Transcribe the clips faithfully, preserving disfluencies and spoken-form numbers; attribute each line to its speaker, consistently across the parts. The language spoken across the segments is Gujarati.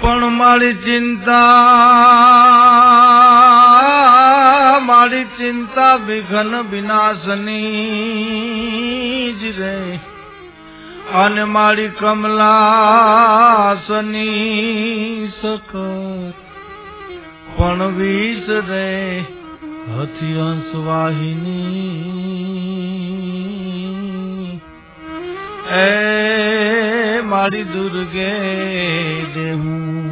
Speaker 1: પણ મારી ચિંતા મારી ચિંતા વિઘન વિનાશની જ રે અને મારી કમલાસની સખત પણ વીસ રે હતી હંસવાહિની એ મારી દુર્ગે દેહું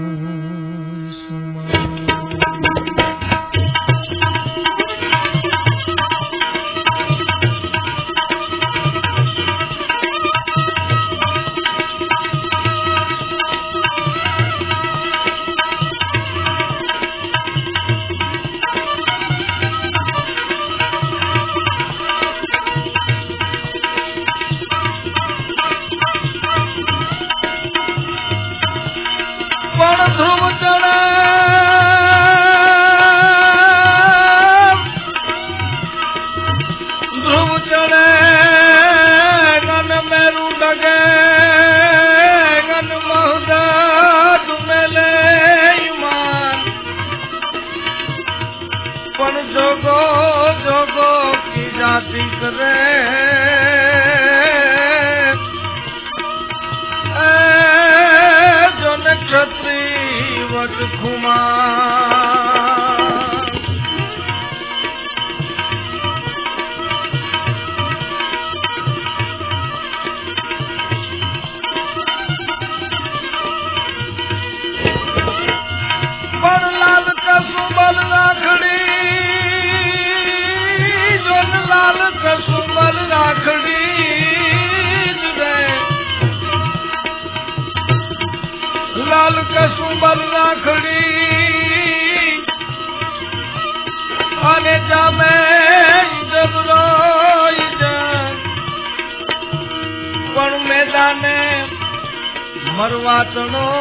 Speaker 1: મરવાતનો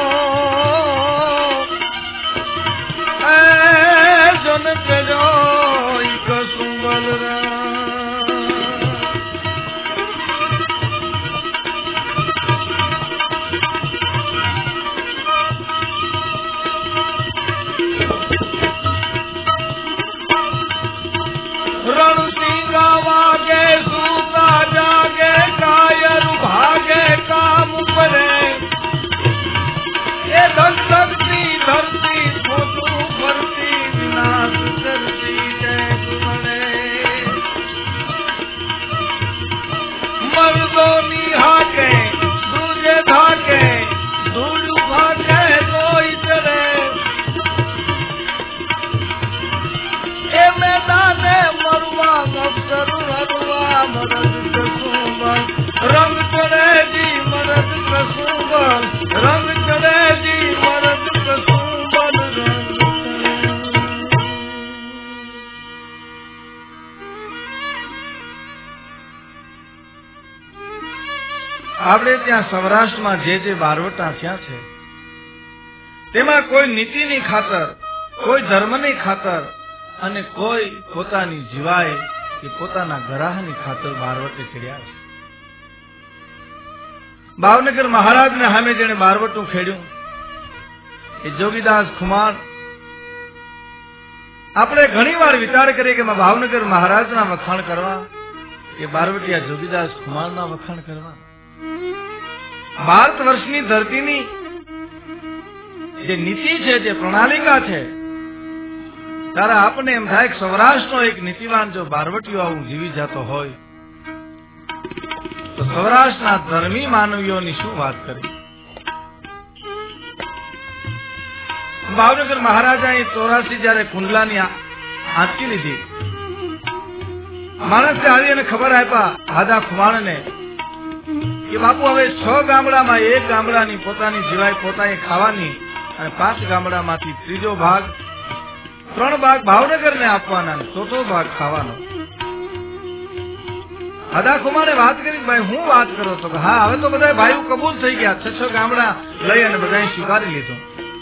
Speaker 1: જન પેજો કસુંબલ રણસિંગા વાગે સૂતા જાગે કાયર ભાગે કામ કરે धन धरती धरती छोटू भरती विनाश करती जय गुमरे मर्दोनी हाके दूजे धाके धूल भागे कोई चले ए मैदाने मरुआ अफसर हरुआ मरद कसुंबल रंग चढ़े जी मरद कसुंबल रंग चढ़े जी આપણે ત્યાં સૌરાષ્ટ્રમાં જે જે બારવટા થયા છે તેમાં કોઈ નીતિની ખાતર કોઈ ધર્મની ખાતર અને કોઈ પોતાની જીવાય કે પોતાના ગરાહની ખાતર બારવટે ખેડ્યા છે. ભાવનગર મહારાજને સામે જેણે બારવટું ખેડ્યું એ જોગીદાસ ખુમાર. આપણે ઘણી વાર વિચાર કરીએ કે ભાવનગર મહારાજના વખાણ કરવા કે બારવટિયા જોગીદાસ ખુમારના વખાણ કરવા. ભારત વર્ષની ધરતીની જે નીતિ છે, જે પ્રણાલિકા છે, ત્યારે આપણને એમ થાય કે સૌરાષ્ટ્રનો એક નીતિવાન જો બારવટીયો આવું જીવી જતો હોય તો સૌરાષ્ટ્રના ધર્મી માનવીઓની શું વાત કરી. ભાવનગર મહારાજાએ ચોરાસી જયારે કુંડલાની આંચકી લીધી, માણસે આવી અને ખબર આપ્યા હાદા ખુમાણને કે બાપુ હવે છ ગામડામાં એક ગામડાની પોતાની જીવાય પોતાએ ખાવાની અને પાંચ ગામડામાંથી ત્રીજો ભાગ ત્રણ ભાગ ભાવનગર ને આપવાના, ચોથો ભાગ ખાવાનો. હાદા ખુમારે વાત કરી ભાઈ હું વાત કરો તો હા હવે તો બધા ભાઈઓ કબૂલ થઈ ગયા, છ છ ગામડા લઈ અને બધાએ સ્વીકારી લીધું.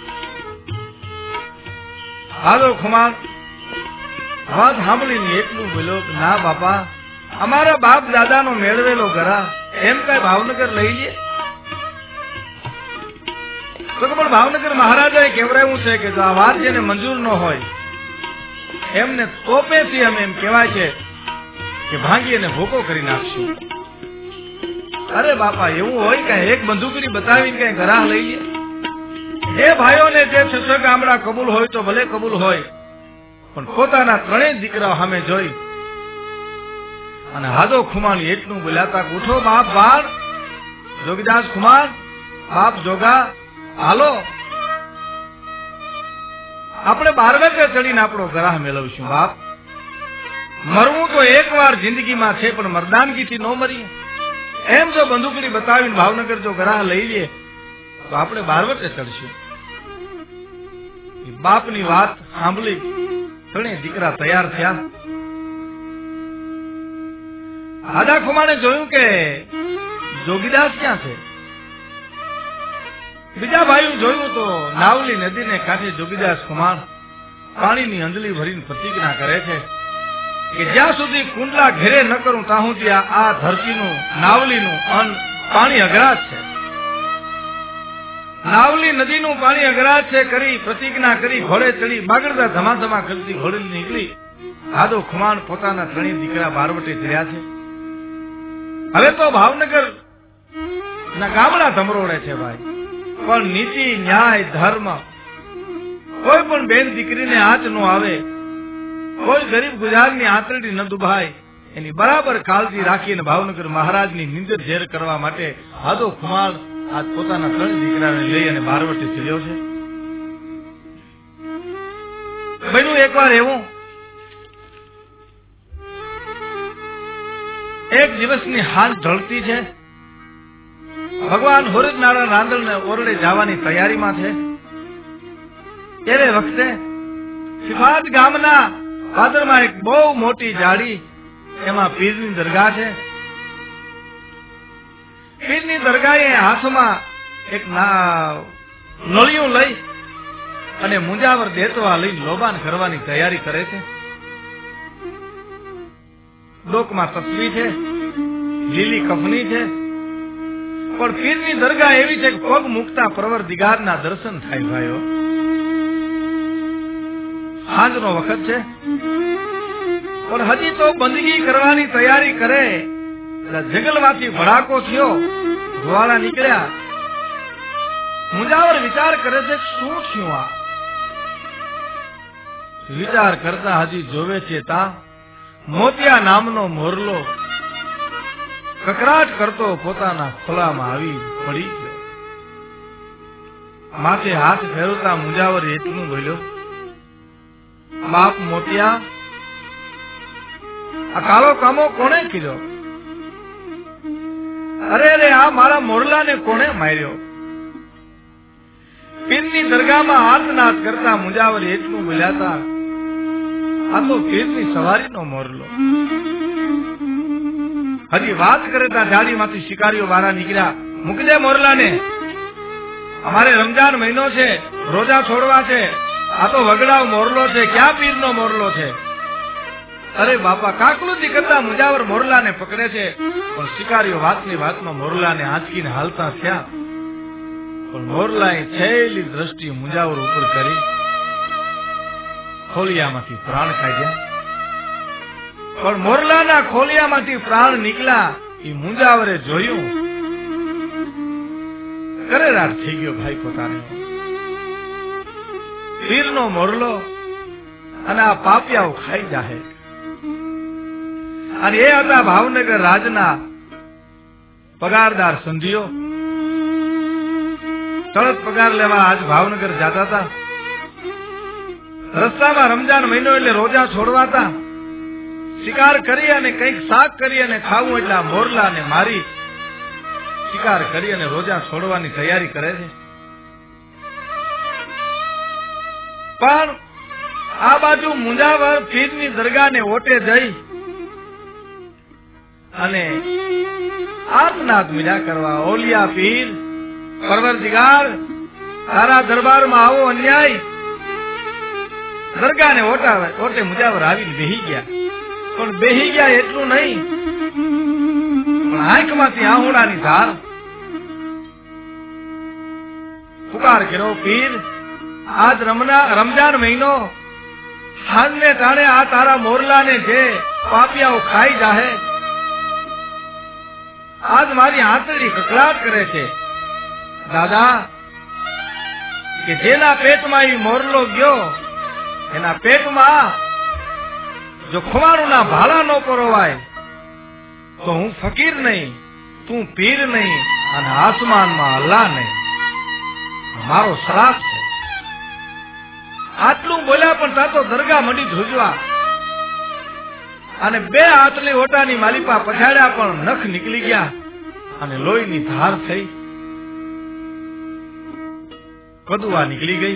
Speaker 1: હાલો ખુમાર વાત સાંભળીને એટલું બોલ્યો કે ના બાપા અમારા બાપ દાદાનો મેળવેલો ઘરા એમ કઈ ભાવનગર લઈ લે. તો પણ ભાવનગર મહારાજાએ કહેવરાયું છે કે જો આ વાત જેને મંજૂર ન હોય એમને તોપેથી અમે એમ કહેવાય છે કે ભાંગી અને ભૂકો કરી નાખશું. અરે બાપા, એવું હોય કે એક બંદૂકડી બતાવીને કઈ ઘરાહ લઈ લે? એ ભાઈઓને જે છ ગામડા કબૂલ હોય તો ભલે કબૂલ હોય, પણ પોતાના ત્રણેય દીકરાઓ સામે જોઈ અને હાદો ખુમાણી એટલું બોલાતા, ઉઠો બાપ બાળ, જોગીદાસ ખુમાર, બાપ જોગા, હાલો આપણે બારડકે ચડીને આપણો ગ્રાહ મેળવશું. બાપ, મરવું તો એક વાર જિંદગીમાં છે, પણ મરદાનગીથી ન મરીએ. એમ જો બંદૂકડી બતાવીને ભાવનગર જો ગ્રાહ લઈ લે તો આપણે બારવટે ચડશું. બાપની વાત સાંભળી ત્રણેય દીકરા તૈયાર થયા. આદા ખુમાણે જોયું કે જોગીદાસ ક્યાં છે. બીજા ભાઈઓ જોયું તો નાવલી નદીને કાંઠે જોગીદાસ કુમાર પાણીની અંજલી ભરીને પ્રતિજ્ઞા કરે છે કે જ્યાં સુધી કુંડલા ઘેરે ન કરું ત્યાં સુધી આ ધરતીનું નાવલીનું અન્ન પાણી અઘરાજ છે. નાવલી નદીનું પાણી અઘરાજ છે કરી પ્રતિજ્ઞા કરી ઘોડે ચડી બાગડતા ધમાધમા કરતી ઘોડી નીકળી. આદો ખુમાણ પોતાના ત્રણેય દીકરા બારવટે ચડ્યા છે. હવે તો ભાવનગર ના ગામડા ધમરોડે છે ભાઈ, પણ નીતિ ન્યાય ધર્મ કોઈ પણ બેન દીકરીને આંચ ન આવે, કોઈ ગરીબ ગુજારની આંતરડી ન દુભાય, એની બરાબર કાળજી રાખીને ભાવનગર મહારાજની નિંદર ઝેર કરવા માટે હાદો ખુમાર આજ પોતાના ત્રણ દીકરાને લઈ અને બારવટે ચડ્યો છે. બન્યું એકવાર એવું, એક દિવસની હાલ ઢળતી છે. ભગવાન હોરજનારા રાંદલને ઓરડે જવાની તૈયારીમાં છે. ત્યારે વખતે સિફાત ગામના પાદરમાં એક બહુ મોટી જાડી, એમાં પીરની દરગાહ છે. પીરની દરગાહે હાથમાં એક નળિયું લઈ અને મુંજાવર દેતવા લઈ લોબાન કરવાની તૈયારી કરે છે. ડોકમાં તસબી છે, લીલી કફની છે, પણ પીરની દરગાહ એવી છે કે પગ મૂકતા પરવરદિગારના દર્શન થાય. ભાઈઓ, સાંજનો વખત છે, પણ હજી તો બંદગી કરવાની તૈયારી કરે. જંગલમાંથી ભડાકો થયો, ધોવાળા નીકળ્યા. મુંજાવર વિચાર કરે છે શું થયું આ. વિચાર કરતા હજી જોવે છે તા મોતિયા નામનો મોરલો કકરાટ કરતો પોતાના ખોલામાં આવી પડી ગયો. માથે હાથ ફેરવતા મુંજાવર એટલું બોલ્યો, બાપ મોતિયા, આ કાળો કામો કોણે કર્યો? અરે અરે આ મારા મોરલાને કોણે માર્યો? પીરની દરગાહમાં હાથનાથ કરતા મુંજાવર એટલું બોલ્યા, આ તો પીરની સવારીનો મોરલો. હજી વાત કરતા જાડીમાંથી શિકારીઓ વાળા નીકળ્યા. મૂકી દે મોરલાને, અમારે રમજાન મહિનો છે, રોજા છોડવા છે. આ તો વગડાવ મોરલો છે, ક્યાં પીરનો મોરલો છે? અરે બાપા, કાકલું કરતા મુંજાવર મોરલાને પકડે છે, પણ શિકારીઓ વાતની વાતમાં મોરલાને આંચકીને હાલતા થયા. પણ મોરલાએ છેલ્લી દ્રષ્ટિ મુંજાવર ઉપર કરી ખોલિયામાંથી પ્રાણ કાઢ્યા. પણ મોરલાના ખોલિયામાંથી પ્રાણ નીકળ્યા એ મુંજાવરે જોયું, કરેરાટ થઈ ગયો ભાઈ પોતાને. પીરનો મોરલો અને આ પાપિયાઓ ખાઈ જાહે. અને એ હતા ભાવનગર રાજના પગારદાર સંધીઓ. તરત પગાર લેવા આજ ભાવનગર જતા હતા. રસ્તામાં રમજાન મહિનો એટલે રોજા છોડવાતા. શિકાર કરી અને કંઈક શાક કરી અને ખાવું એટલે આ મોરલાને મારી શિકાર કરી અને રોજા છોડવાની તૈયારી કરે છે. પણ આ બાજુ મુંજાવર પીરની દરગાહને ઓટે જઈ અને આર્તનાદ મીડા કરવા, ઓલિયા પીર, પરવરદિગાર, તારા દરબારમાં આવો અન્યાય. દરગાહને ઓટાવે ઓટે મુંજાવર આવીને બેહી ગયા. પણ બેહી ગયા એટલું નહીં, પણ આંખમાંથી આહુડાની ધાર. પુકાર કર્યો, પીર આજ રમના રમજાન મહિનો હાજને ટાણે આ તારા મોરલાને જે પાપિયાઓ ખાઈ જાહે, આજ મારી આંતળી કકળાટ કરે છે. દાદા કે જેના પેટમાં એ મોરલો ગયો એના પેટમાં જો ખુમાણુના ભાલા નો પરોવાય તો હું ફકીર નહીં, તું પીર નહીં અને આસમાનમાં અલ્લાહ નહીં. મારો શ્રાપ છે. આટલું બોલ્યા પણ તાતો દરગાહ મંડી ધ્રુજવા અને બે આટલી ઓટાની માલિપા પછાડ્યા પણ નખ નીકળી ગયા અને લોહીની ધાર થઈ. કદુઆ નીકળી ગઈ.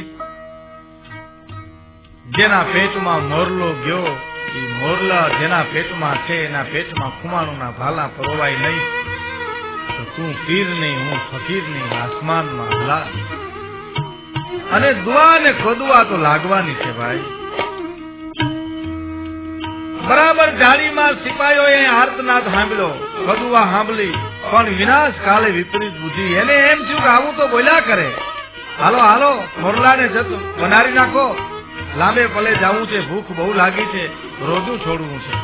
Speaker 1: જેના પેટમાં મોરલો ગયો એ મોરલા જેના પેટમાં છે એના પેટમાં ખુમાણુના ભાલા પરોવાય નહીં તો તું પીર નહીં, હું ફકીર નહીં, આસમાનમાં અલ્લાહ. અને દુઆ ને કદુઆ તો લાગવાની છે ભાઈ. બરાબર જાળીમાં સિપાહીઓએ આર્તનાદ સાંભળ્યો, કદુઆ સાંભળી, પણ વિનાશ કાલે વિપરીત બુદ્ધિ. એને એમ થયું કે આવું તો બોલ્યા કરે, હાલો હાલો મોરલાને જતું બનારી નાખો, લાંબે પલે જવું છે, ભૂખ બહુ લાગી છે, રોજું છોડવું છે.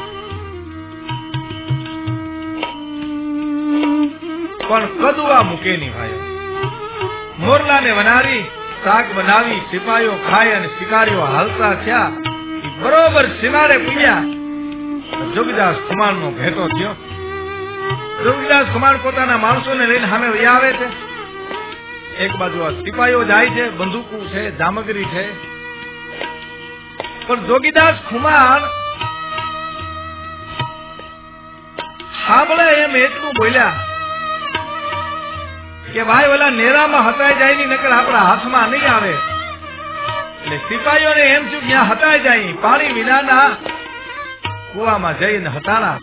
Speaker 1: પણ કદુઆ મૂકે નહીં ભાઈ. મોરલાને વનારી શાક બનાવી સિપાહીઓ ખાય અને શિકારીઓ હાલતા થયા. બરોબર સીમાડે પૂજ્યા. જોગીદાસ ખુમાણ નો ભેટો થયો. જોગીદાસ ખુમાણ પોતાના માણસોને લઈને સામે વહી આવે છે. એક બાજુ આ સિપાહીઓ જાય છે, બંદૂકો છે, જામગરી છે. પણ જોગીદાસ ખુમાણ સાંભળે એમ એટલું બોલ્યા કે ભાઈ ઓલા નેરામાં હતાઈ જાય ની નકર આપણા હાથમાં નહીં આવે. એટલે સિપાહીઓને એમ થયું ત્યાં હતાઈ જાય, પાણી વિનાના કુવામાં જઈને હતાણા.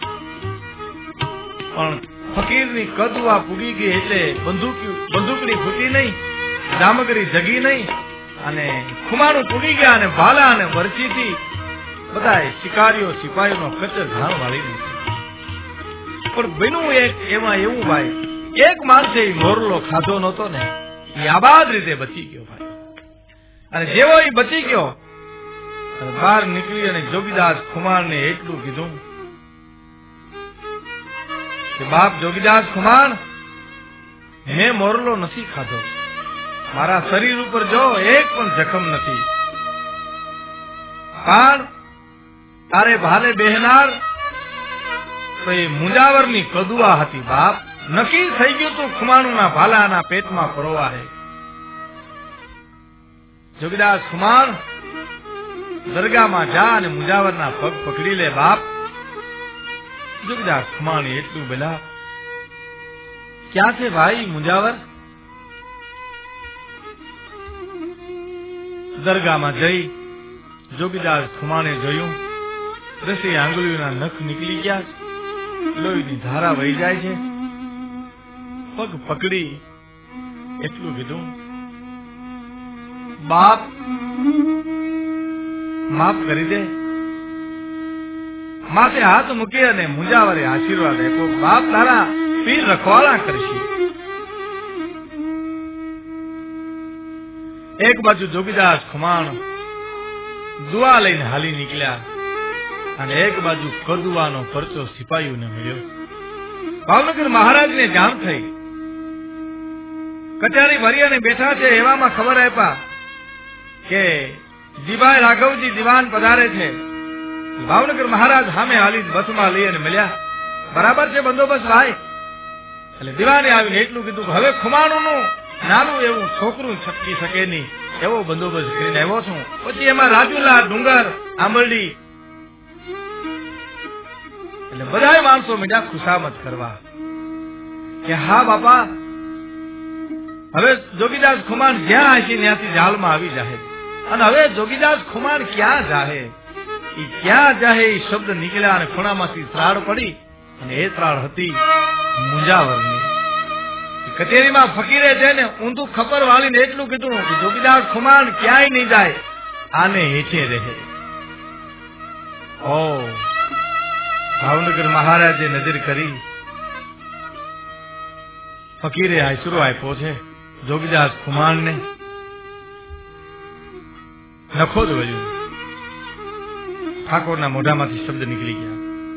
Speaker 1: પણ ફકીરની કદુઆ પૂગી ગઈ એટલે બંદૂક બંદૂકડી ફૂટી નહીં, જામગરી જગી નહીં અને ખુમાણું પૂગી ગયા અને ભાલા અને વરચીથી બધા શિકારીઓ સિપાહીઓનો કચર ઘાણ વાળી દીધી. પણ બન્યું એક એમાં એવું ભાઈ, એક માણસે મોરલો ખાધો નતો ને એ આબાદ રીતે બચી ગયો ભાઈ. અને જેવો એ બચી ગયો અને બહાર નીકળી અને જોગીદાસ ખુમાણને એટલું કીધું કે બાપ જોગીદાસ ખુમાણ, મેં મોરલો નથી ખાધો, મારા શરીર ઉપર જો એક પણ જખમ નથી, પણ તારે ભાલે બેહનાર તો એ મુંજાવરની કદુઆ હતી બાપ. નક્કી થઈ ગયું તું ખુમાણુના ભાલાના પેટમાં પરોવા હે. જોગીદાસ ખુમાણ દરગાહમાં જા અને મુંજાવરના પગ પકડી લે બાપ. જોગીદાસ ખુમાણ એટલું બોલા, ક્યાં છે ભાઈ મુંજાવર? દરગાહમાં જઈ જોગીદાસ ખુમાણે જોયું દસે આંગળીઓના નખ નીકળી ગયા, લોહીની ધારા વહી જાય છે. પગ પકડી એટલું કીધું, બાપ માફ કરી દે. માથે હાથ મૂકી અને મુંજાવરે આશીર્વાદ આપ્યો, બાપ તારા પીર રખવાળા કરશે. એક બાજુ જોગીદાસ ખુમાણ દુઆ લઈને હાલી નીકળ્યા અને એક બાજુ કદુઆનો પરચો સિપાહીઓને મળ્યો. ભાવનગર મહારાજને જાણ થઈ, કચારી ભરી અને બેઠા છે. એવામાં ખબર આપ્યા કે જીભાઈ રાઘવજી દિવાન પધારે છે. ભાવનગર મહારાજ સામે હાલી બસમાં લઈ અને મળ્યા. બરાબર છે બંદોબસ્ત ભાઈ? એટલે દિવાને આવીને એટલું કીધું કે હવે ખુમાણું નું નાનું એવું છોકરું છટકી શકે નહીં એવો બંદોબસ્ત કરીને આવ્યો છું. પછી એમાં રાજુલા, ડુંગર, આંબરડી એટલે બધા માણસો મીઠા ખુશામત કરવા કે હા બાપા, હવે જોગીદાસ ખુમાણ જ્યાં હશે ત્યાંથી જાળમાં આવી જાય. અને હવે જોગીદાસ ખુમાણ ક્યાં જાહે, એ ક્યાં જાહે એ શબ્દ નીકળ્યા અને ખૂણામાંથી ત્રાળ પડી અને એ ત્રાળ હતી મુંજાવરની. કચેરીમાં ફકીરે છે ને ઊંધું ખબર વાળીને એટલું કીધું કે જોગીદાસ ખુમાણ ક્યાંય નહીં જાય, આને હેઠે રહે. ઓ ભાવનગર મહારાજે નજર કરી, ફકીરે આશરો આપ્યો છે જોગીદાસ ખુમાણને નખો જ વળ્યું. ઠાકોરના મોઢામાંથી શબ્દ નીકળી ગયા.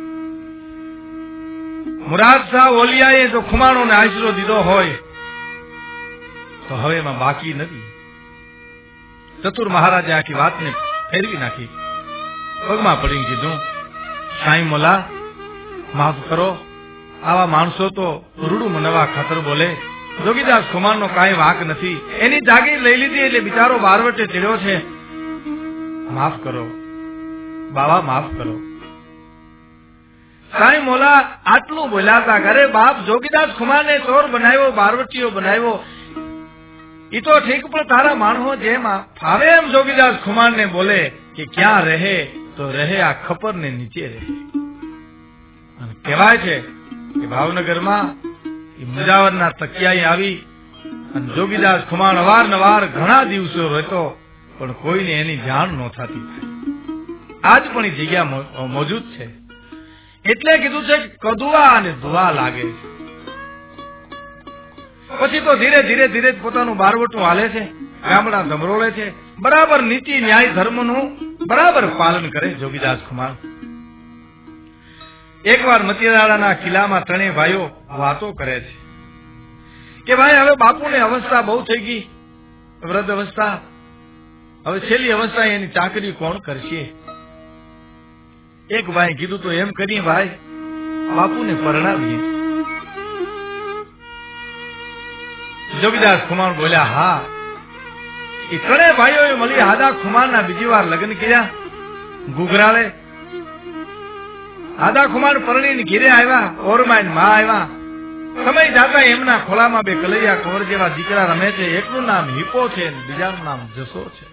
Speaker 1: મુરાદ શાહ ઓલિયાએ જો ખુમાણોને આશરો દીધો હોય તો હવે એમાં બાકી નથી. ચતુર મહારાજે આખી વાતને ફેરવી નાખી. પગમાં પડીને કીધું, સાંઈ મોલા માફ કરો, આવા માણસો તો રૂડું મનવા ખાતર બોલે. જોગીદાસ ખુમાણનો કાંઈ વાંક નથી. એની જાગીર લઈ લીધી એટલે બિચારો બારવટે ચડ્યો છે. માફ કરો બાવા, માફ કરો. સાંઈ મોલા આટલું બોલ્યા હતા. અરે બાપ, જોગીદાસ ખુમારને ચોર બનાવ્યો, બારવટીયો બનાવ્યો, એ તો ઠીક, પણ તારા માણસો જેમ ફાવે એમ જોગીદાસ ખુમારને બોલે કે ક્યાં રહે તો રહે, આ ખપર ને નીચે રહે. કહેવાય છે કે ભાવનગરમાં મુજાવરના તકિયાએ આવી અને જોગીદાસ ખુમાણ અવારનવાર ઘણા દિવસો રહેતો, પણ કોઈને એની જાણ ન થતી. આજ પણ એ જગ્યા મોજૂદ છે. એટલે કીધું છે કે કદુઆ અને દુઆ લાગે. પછી તો ધીરે ધીરે ધીરે પોતાનું બારવટું હાલે છે, ગામડા ધમરોળે છે, બરાબર નીતિ ન્યાય ધર્મનું બરાબર પાલન કરે જોગીદાસ ખુમાણ. એકવાર મતિયાળાના કિલ્લામાં ત્રણેય ભાઈઓ વાતો કરે છે કે ભાઈ હવે બાપુને અવસ્થા બહુ થઈ ગઈ, વૃદ્ધ અવસ્થા, હવે છેલ્લી અવસ્થા એની ચાકરી કોણ કરશે? એક ભાઈ કીધું તો એમ કરીએ ભાઈ, બાપુને પરણાવીએ. જોગીદાસ ખુમાણ બોલ્યા, હા. એ ત્રણેય ભાઈઓએ મળી હાદા ખુમાણના બીજી વાર લગ્ન કર્યા. ગુગરાળે હાદા ખુમાણ પરણીને ઘેરે આવ્યા. ઓરમાઈન માં આવ્યા. સમય જાતા એમના ખોળામાં બે કલૈયા કવર જેવા દીકરા રમે છે. એકનું નામ હિપો છે, બીજાનું નામ જસો છે.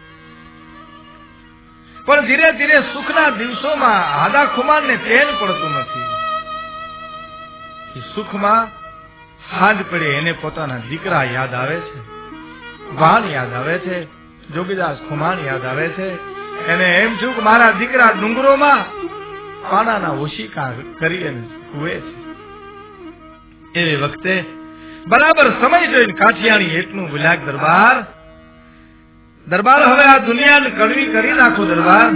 Speaker 1: પણ ધીરે ધીરે સુખના દિવસોમાં હાદા ખુમાણને ચેન પડતું નથી. સુખમાં સાંજ પડે એને પોતાના દીકરા યાદ આવે છે, વાલ યાદ આવે છે, જોગીદાસ ખુમાણ યાદ આવે છે. એને એમ થયું કે મારા દીકરા ડુંગરોમાં પાણાના ઓશિકા કરી અને કુએ છે. એ વખતે બરાબર સમય જોઈને કાઠિયાણી એટલું બોલ્યા, દરબાર દરબાર હવે આ દુનિયાને કડવી કરી નાખો. દરબાર,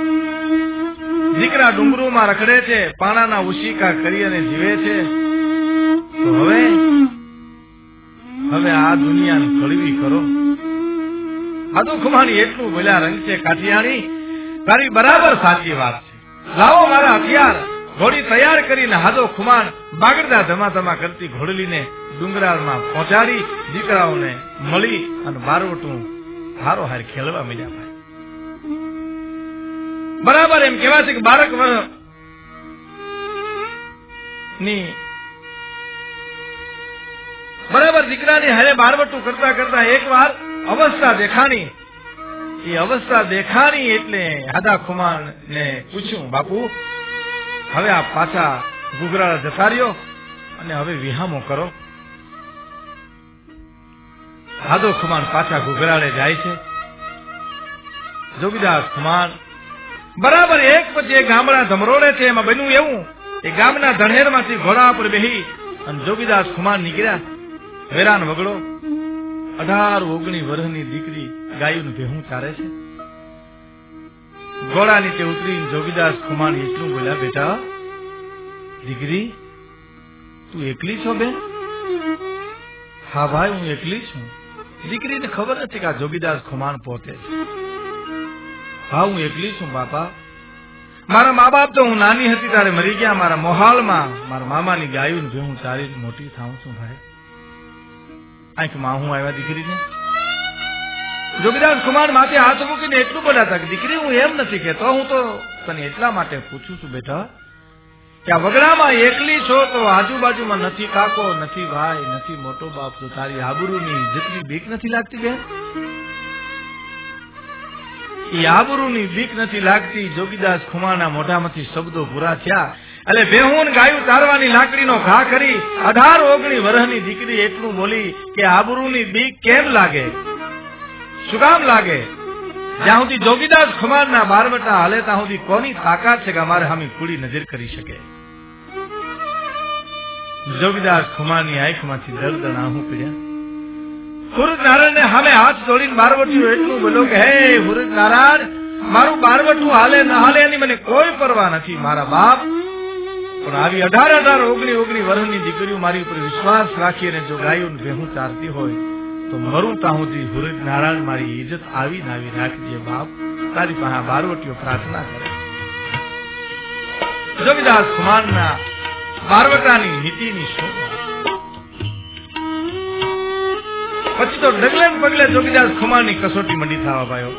Speaker 1: દીકરા ડુંગરોમાં રખડે છે, પાણાના ઓશિકા કરી અને જીવે છે, તો હવે હવે આ દુનિયાને કડવી કરો. હાદુ ખુમાણી એટલું બોલ્યા, રંગ છે કાઠિયાણી, તારી બરાબર સાચી વાત છે. લાવો મારા હથિયાર. ઘોડી તૈયાર કરીને હાદો ખુમાણ બાગડતા ધમા ધમા કરતી ઘોડલીને ડુંગરાળમાં પહોંચાડી દીકરાઓને મળી અને બારવટું હારો હાર ખેલવા મળ્યા. ભાઈ બરાબર એમ કેવા છે કે બાળક ની બરાબર દીકરાની હારે બારવટું કરતા કરતા એક વાર અવસ્થા દેખાણી. એ અવસ્થા દેખાણી એટલે હાદા ખુમાણ ને પૂછ્યું, બાપુ હવે આ પાછા ગુગરાળા જતા રહ્યો અને હવે વિહામો કરો. હાદો ખુમાણ પાછા ગુગરાળે જાય છે. જોગીદાસ ખુમાણ બરાબર એક પછી એક ગામડા ધમરોડે છે. એમાં બન્યું એવું કે ગામના ધણેર માંથી ઘોડા પર બેહી અને જોગીદાસ ખુમાણ નીકળ્યા. વેરાન વગડો અઢાર ઓગણી વર્ષની દીકરી ગાયું ભેહું ચારે છે. ઘોડા નીચે ઉતરી જોગીદાસ ખુમાણ એટલું બોલ્યા, બેટા દીકરી તું એકલી છો બેન? હા ભાઈ હું એકલી છું. દીકરીને ખબર નથી કે આ જોગીદાસ ખુમાણ પોતે છે. હા હું એકલી છું બાપા. મારા મા બાપ તો હું નાની હતી ત્યારે મરી ગયા. મારા મોહાલમાં મારા મામાની ગાયું ભેહું ચારી મોટી થાઉં છું ભાઈ. આંખમાં હું આવ્યા દીકરીને. જોગીદાસ ખુમાણ માથે હાથ મૂકીને એટલું બોલાતા કે દીકરી હું એમ નથી કહેતો, હું તો તને એટલા માટે પૂછું છું બેટા કે આ વગડામાં એકલી છો તો આજુબાજુમાં નથી કાકો, નથી ભાઈ, નથી મોટો બાપ, તો તારી આબરૂની જેટલી બીક નથી લાગતી બેન? એ આબરૂની બીક નથી લાગતી. જોગીદાસ ખુમાણના મોઢામાંથી શબ્દો પૂરા થયા. એટલે બેહુન ગાયું ચારવાની લાકડીનો ઘા કરી અઢાર ઓગણી વર્ષની દીકરી એટલું બોલી કે આબરૂની બીક કેમ લાગે, શું કામ લાગે? જ્યાં સુધી જોગીદાસ ખુમાણના બારવટા હાલે ત્યાં સુધી કોની તાકાત છે કે અમારે હામી કુડી નજર કરી શકે? જોગીદાસ ખુમાણની આંખમાંથી દર્દ આંહું પીડ્યા. હુરજ નારાયણ ને સામે હાથ જોડીને બારવટીયો એટલું બોલ્યો કે હે હુરજ નારાયણ, મારું બારવટું હાલે ન હાલે એની મને કોઈ પરવા નથી મારા બાપ, પણ આવી અઢાર અઢાર ઓગણી ઓગણી વર્ષની દીકરીઓ મારી ઉપર વિશ્વાસ રાખીને જો ગાયું ભેહું ચારતી હોય તો મરું તાહુથી હુરજ નારાયણ મારી ઇજ્જત આવી ને આવી રાખજે બાપ, તારી પાસે બારવટીઓ પ્રાર્થના કરે. જોગીદાસ ખુમાણના બારવટાની નીતિની શોભા. પછી તો ડગલે પગલે જોગીદાસ ખુમાણની કસોટી મંડી થવા પાયો.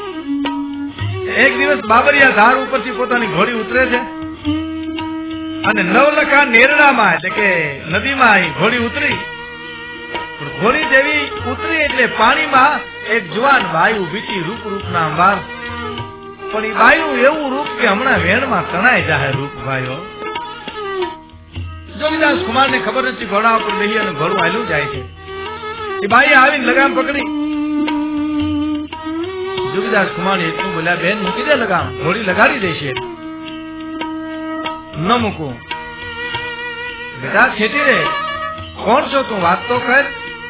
Speaker 1: એક દિવસ બાબરિયા ધાર ઉપરથી પોતાની ઘોડી ઉતરે છે અને નવલખા નેરણામાં એટલે કે નદીમાં ઘોડી ઉતરી. ઘોડી જેવી ઉતરી એટલે પાણીમાં એક જુવાન બાઈ ઉભી હતી રૂપ રૂપના અંબાર. પણ એ બાયું એવું રૂપ કે હમણાં વેણમાં તણાઈ જાય રૂપ ભાઈઓ. જોગીદાસ કુમારને ખબર નથી ઘોડા ઉપર બેહી અને ઘોડું હાલ્યું જાય છે. એ બાઈએ આવીને લગામ પકડી. જોગીદાસ કુમાર એટલું બોલ્યા, બેન મૂકી દે લગામ, ઘોડી લગાડી દેશે. ન મૂકું. બેટા છેટી રે, કોણ છો તું, વાત તો કર.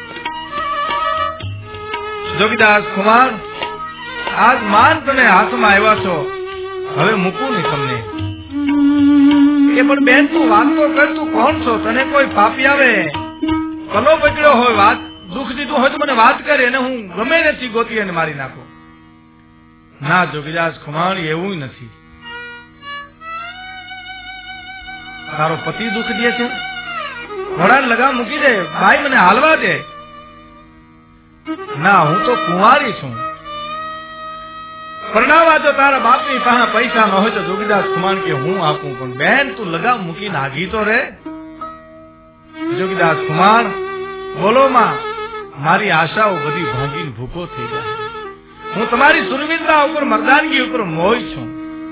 Speaker 1: જોગીદાસ કુમાર, આજ માન તમે હાથમાં આવ્યા છો, હવે મૂકું નહીં તમને. એ પણ બેન તું વાત તો કર, તું કોણ છો, તને કોઈ પાપી આવે કલો પકડ્યો હોય, વાત દુઃખ દીધું હોય તો મને વાત કરે અને હું ગમે નથી ગોતી અને મારી નાખું. ના જોગીદાસ કુમાર, એવું નથી. તારો પતિ દુઃખ દે છે, ઘોડાને લગામ મૂકી દે, ભાઈ મને હાલવા દે. ના, હું તો કુંવારી છું. પરણાવા જો તારા બાપની પાસે પૈસા ન હોય તો જોગીદાસ કુમાર કે હું આપું, પણ બેન તું લગામ મૂકીને આગી તો રે. જોગીદાસ કુમાર, બોલો માં, મારી આશાઓ બધી ભાંગીને ભૂખો થઈ જાય. હું તમારી સુરવીરતા ઉપર, મર્દાનગી ઉપર મોહ છું.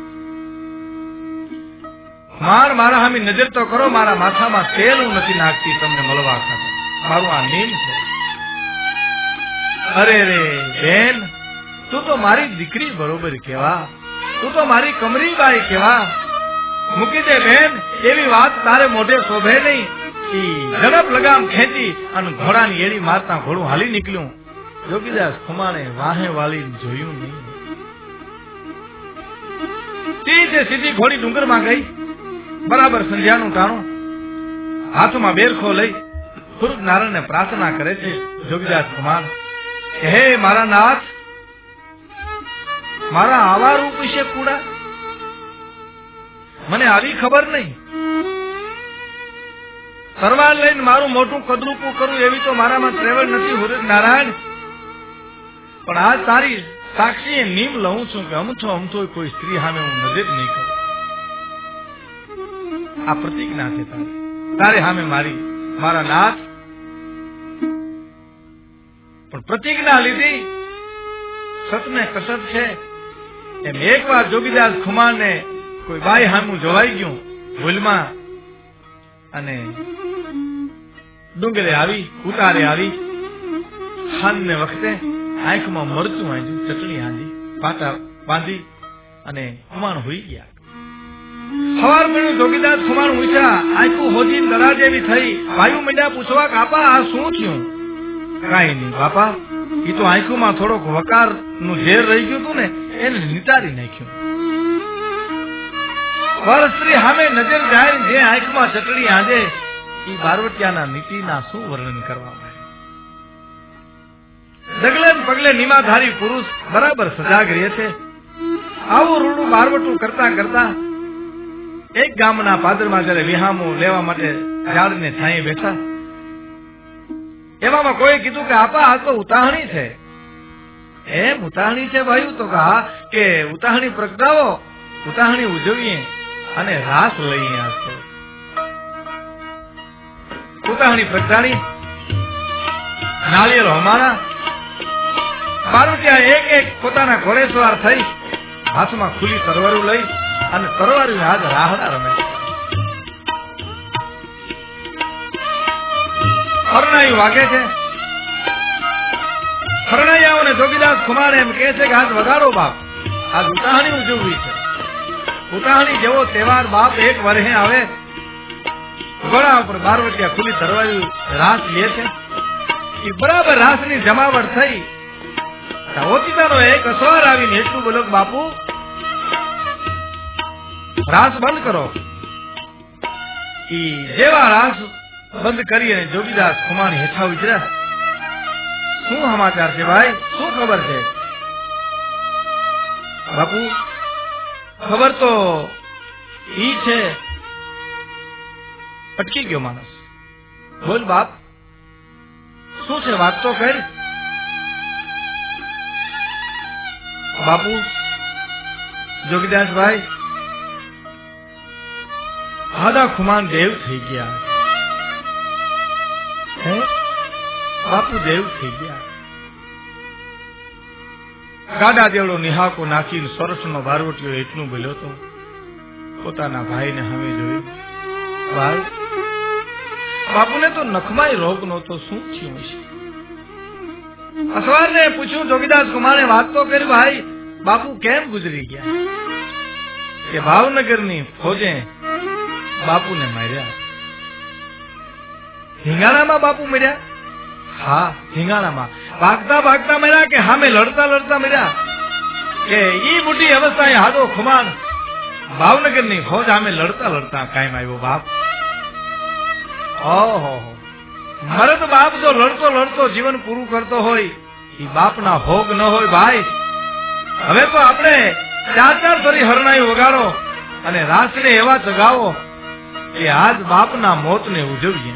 Speaker 1: માર મારા હામી નજર તો કરો, મારા માથામાં તેલ હું નથી નાખતી તમને મળવા ખાતે, મારું આ નિયમ છે. અરે રે બેન, તું તો મારી દીકરી બરોબર કેવા, તું તો મારી કમરીબાઈ કેવા. મૂકી દે બેન, એવી વાત તારે મોઢે શોભે નહીં. ઝડપ લગામ ખેંચી અને ઘોડાની એડી મારતા ઘોડું હાલી નીકળ્યું. જોગીદાસ ખુમાણે વાહે વાળી જોયું નહીં. સીધે સીધી ઘોડી ડુંગરમાં ગઈ. બરાબર સંધ્યાનું ટાણું. હાથમાં બેરખો લઈ હુરજ નારાયણને પ્રાર્થના કરે છે. જોગીદાસ કુમાર, હે મારા નાથ, મારા આવા રૂપ વિશે કુડા મને આવી ખબર નહીં. તરવાર લઈને મારું મોટું કદરૂપું કરું એવી તો મારામાં ત્રેવડ નથી હુરજ નારાયણ. પણ આ તારી સાક્ષી નીમ લઉં છું કે અમથો અમથો કોઈ સ્ત્રી સામે હું નજર નહીં કરું. આ પ્રતિજ્ઞા છે તારી, તારે સામે મારી મારા નાથ. પણ પ્રતિજ્ઞા લીધી, સતને કસત છે. એમ એક વાર જોગીદાસ ખુમારને કોઈ બાઈ સામું જોવાઈ ગયું ભૂલમાં અને ડુંગરે આવી, ઉતારે આવી. ખાનને વખતે આંખમાં મરચું આંજ્યું, ચટણી આંજી, પાટા બાંધી અને ખુમાણ હોઈ ગયા. સવાર પડ્યું, જોગીદાસ ખુમાણ ઉઠ્યા, આંખું હોજી દરા જેવી થઈ. ભાઈઓ મંડ્યા પૂછવા, કાપા આ શું થયું? કાંઈ નહીં બાપા, એ તો આંખુમાં થોડોક વકાર નું ઝેર રહી ગયું હતું ને, એને નિતારી નાખ્યું. પર સ્ત્રી સામે નજર જાય, જે આંખમાં ચટણી આંજે, એ બારવટિયાના નીતિના શું વર્ણન કરવામાં. ડગલે પગલે નિમાધારી પુરુષ બરાબર સજાગ રહે છે. આવું રૂડું બારવટું કરતા કરતા એક ગામના પાદરમાં જયારે વિહામો લેવા માટે ઝાડને છાંયે બેઠા, એવામાં કોઈ કીધું કે આપા આ તો ઉતાહણી છે. એમ ઉતાહણી છે ભાઈ? તો કહા કે ઉતાહણી પ્રગટાવો, ઉતાહણી ઉજવીએ અને રાસ લઈએ. આજ તો ઉતાહણી પ્રગટાણી, નાળિયેર હોમાણા. બારવટિયા એક એક પોતાના ઘોડે સવાર થઈ, હાથમાં ખુલ્લી તરવારું લઈ અને તરવારી હાથ રાહડા રમે. ફરણાઈ વાગે છે. ફરણાઈયાઓને જોગીદાસ ખુમાર એમ કહે છે કે આજ વગાડો બાપ, આજ ઉતાહણી ઉજવવી છે. ઉતાહણી જેવો તહેવાર બાપ એક વર્ષે આવે. ઘોડા ઉપર બારવટિયા ખુલ્લી તરવારી રાસ લે છે. એ બરાબર રાસની જમાવટ થઈ. ઓચિતાનો એક અસવાર આવીને એટલું બોલો બાપુ રાસ બંધ કરો. ઈ જેવા રાસ બંધ કરી અને જોગીદાસ ખુમાણ હેઠા ઉતર્યા. શું સમાચાર છે ભાઈ, શું ખબર છે? બાપુ ખબર તો ઈ છે. અટકી ગયો માણસ. બોલ બાપ, શું છે વાત તો કર. બાપુ જોગીદાસભાઈ આદા ખુમાન દેવ થઈ ગયા. હે બાપુ દેવ થઈ ગયા. ગાડા દેવડો નિહાકો નાખીને સરસનો બારવટીયો એટલું બોલ્યો તો પોતાના ભાઈને હવે જોયું. ભાઈ બાપુને તો નખમાય રોગ નહોતો, શું થયું હશે? અસવારને પૂછ્યું જોગીદાસ કુમારે વાત તો કરી ભાઈ બાપુ કેમ ગુજરી ગયા? કે ભાવનગરની ફોજે બાપુને માર્યા. હિંગાણામાં બાપુ મર્યા? હા હિંગાણામાં. ભાગતા ભાગતા મર્યા કે સામે લડતા લડતા મર્યા? કે ઈ મોટી અવસ્થાએ હાદો ખુમાણ ભાવનગરની ફોજ સામે લડતા લડતા કાયમ આવ્યો બાપ. ઓહો મરદ બાપ જો લડતો લડતો જીવન પૂરું કરતો હોય એ બાપના ભોગ ન હોય ભાઈ. હવે તો આપણે ચાર ચાર ફરી હરણાઈ વગાડો અને રાસને એવા જગાવો કે આજ બાપના મોતને ઉજવીએ.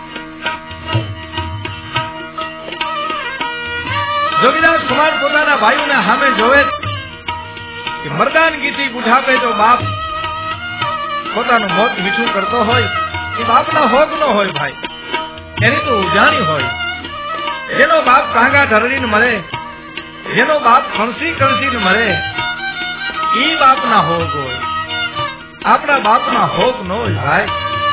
Speaker 1: જોગીદાસ કુમાર પોતાના ભાઈઓને સામે જોવે કે મરદાનગીથી બુઢાપે તો બાપ પોતાનું મોત મીઠું કરતો હોય એ બાપના હોગ ન હોય ભાઈ, એની તો ઉજાણી હોય. જેનો બાપ કાંગા ધરણીને મળે, જેનો બાપ કણસી કણસીને મળે એ બાપના હોગ હોય, આપણા બાપના હોગ ન હોય ભાઈ.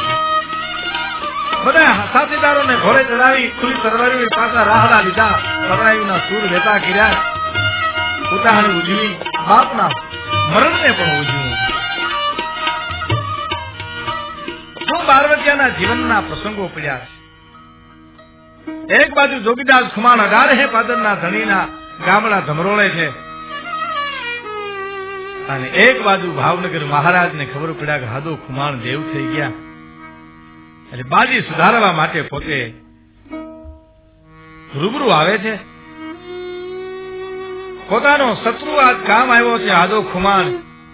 Speaker 1: બધા સાથીદારોને ઘોડે ચડાવી ખુલ્લી તરવારી પાછા રાહડા લીધા, તરણાઈના સૂર લેતા કર્યા, ઉતાહણી ઉજવી, બાપના મરણને પણ ઉજવ્યું. શું બારવટિયાના જીવનના પ્રસંગો પડ્યા. એક બાજુ જોગીદાસ ખુમાણ અઢારે પાદરના ધણીના ગામડા ધમરોળે છે અને એક બાજુ ભાવનગર મહારાજને ખબર પડ્યા કે હાદો ખુમાણ દેવ થઈ ગયા. એટલે બાજી સુધારવા માટે પોતે રૂબરૂ આવે છે. પોતાનો શત્રુ આજ કામ આવ્યો છે હાદો ખુમાણ,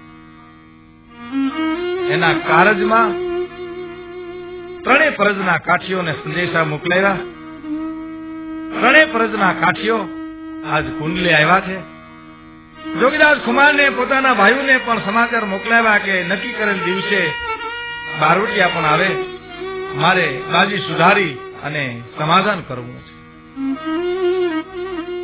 Speaker 1: એના કારજમાં ત્રણેય પરજના કાઠીઓને સંદેશા મોકલાવ્યા. ત્રણેય પરજના કાઠીઓ આજ કુંડલે આવ્યા છે. જોગીદાસ ખુમારને પોતાના ભાઈઓને પણ સમાચાર મોકલાવ્યા કે નક્કી કરેલ દિવસે બારવટિયા પણ આવે, મારે બાજી સુધારી અને સમાધાન કરવું છે.